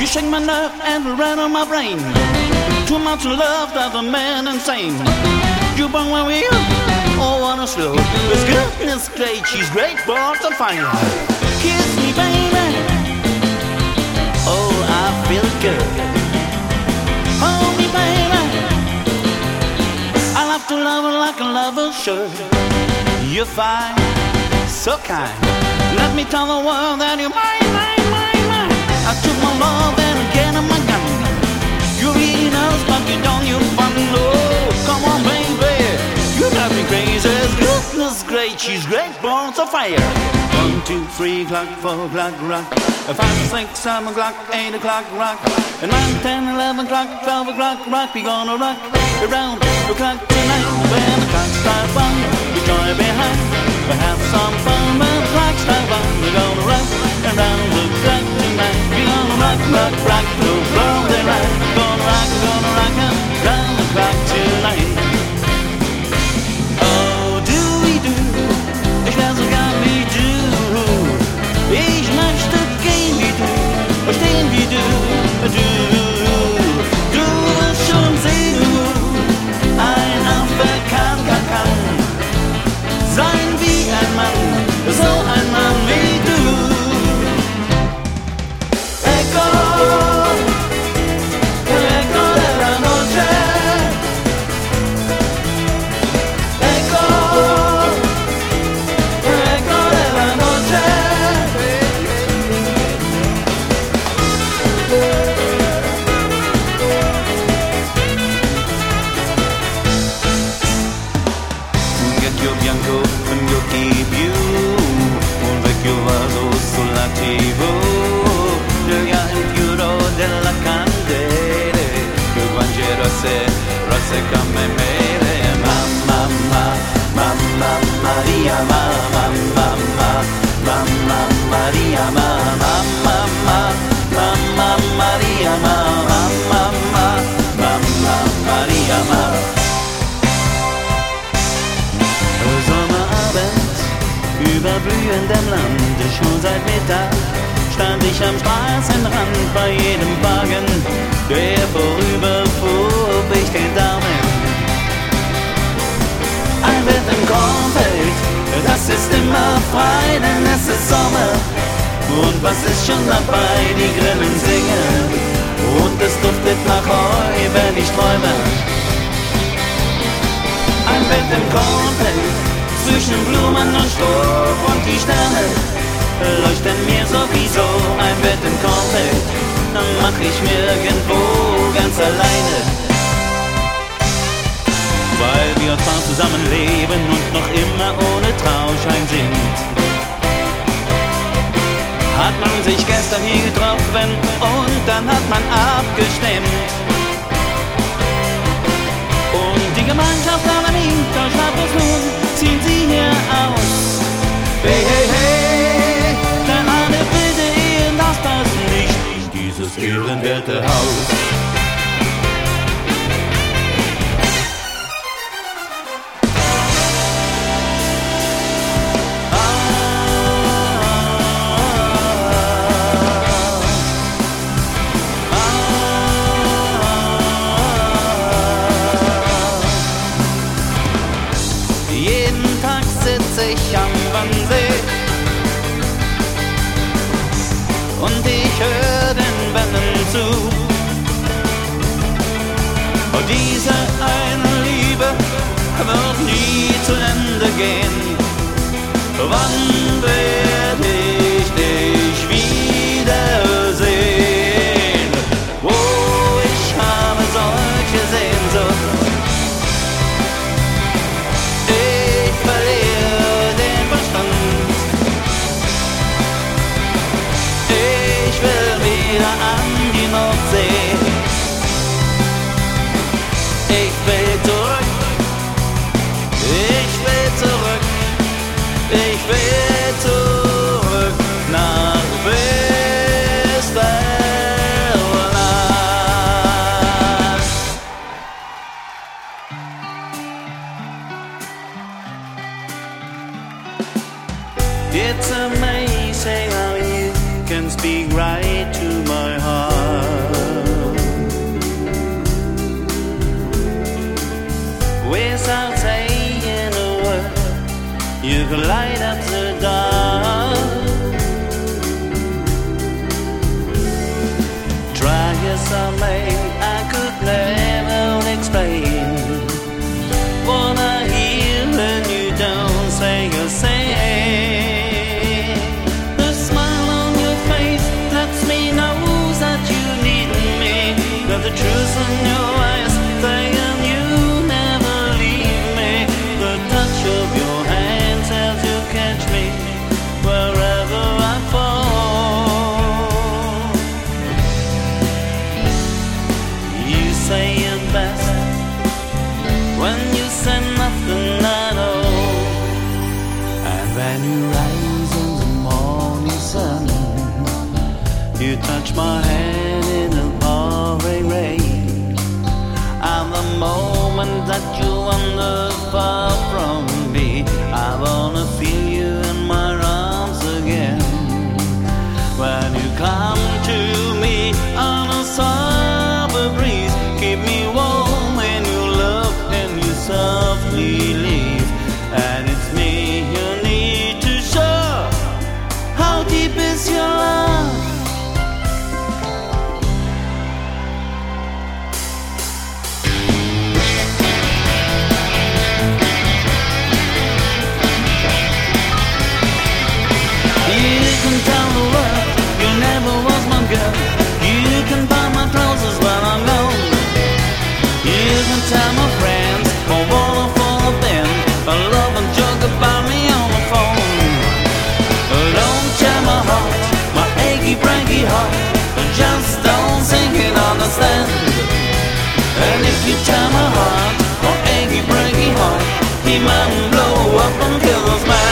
shake my nerve and rattle my brain. Too much love drives a man insane. You burn my wheel, oh what a thrill. This goodness great, she's great, balls of fire. Kiss me baby, oh I feel good. Hold me baby, I love to love her like a lover should. You're fine, so kind. Let me tell the world that you're mine, mine, mine, mine. I took my love and again I'm my gun. You really knows, but you don't, you fun. Oh, come on, baby. You drive me crazy. Goodness great, she's great, balls of fire. 1, 2, 3 o'clock, 4 o'clock, rock. 5, 6, 7 o'clock, 8 o'clock, rock. And 9, 10, 11 o'clock, 12 o'clock, rock. We gonna rock around the clock tonight. When the clock strikes 1, we join behind. We have some fun when the clock strikes 1. We're gonna rock around the clock tonight. We gonna rock, rock, rock, to blow the light. Gonna rock around the clock tonight. Oh, do we do? Ich wär sogar wie du. Ich möchte gehen wie du, stehen wie du. Du wirst schon sehen, ein Affe kann sein wie ein Mann, so ein Mann wie du. Echo de la noche. Echo de la noche. Vecchio bianco, io keep you. Un vecchio vaso sulla TV. Gioia il chiuro della candele. Che guange rosse come mele. Mamma, mamma Maria, mamma Maria, mamma Maria, mamma Maria, mamma. Sommerabend über blühendem Land, schon seit Mittag stand ich am Straßenrand. Bei jedem Wagen, der vorüberfuhr, ich den Daumen. Ein Bett im Kornfeld, das ist immer frei, denn es ist Sommer. Und was ist schon dabei? Die Grillen singen und es duftet nach Heu, wenn ich träume. Ein Bett im Kornfeld, zwischen Blumen und Stroh und die Sterne leuchten mir sowieso. Ein Bett im Kornfeld, dann mach ich mir irgendwo ganz alleine. Weil wir zwar zusammenleben und noch immer ohne Trauschein sind, hat man sich gestern hier getroffen und dann hat man abgestimmt. Und die Gemeinschaft aller Mieter schreibt uns nun, ziehen Sie hier aus. Hey, hey, hey, denn eine wilde Ehe, das passt nicht in dieses ehrenwerte Haus. Ich am Wannsee und ich hör den Wellen zu. Und diese eine Liebe wird nie zu Ende gehen. Wann werd ich dich wiedersehen? Oh, ich habe solche Sehnsucht. An die Nordsee. Ich will zurück, ich will zurück, ich will zurück nach Westerland. It's amazing how you can speak right to my heart. in your eyes saying you never leave me. The touch of your hand tells you catch me wherever I fall. You say it best when you say nothing at all. And when you rise in the morning sun, you touch my hand in the pouring rain. And the moment that you wander far from me, I wanna feel you in my arms again. When you come to me on a summer breeze, keep me warm when you love and you softly leave. And it's me you need to show how deep is your love. You can tell the world you never was my girl. You can buy my trousers when I'm gone. You can tell my friends I wanna fall in love and joke about me on the phone. Don't tear my heart, my achy breaky heart. Just don't think it understand. And if you tear my heart, my achy breaky heart, he might blow up and kill us, man.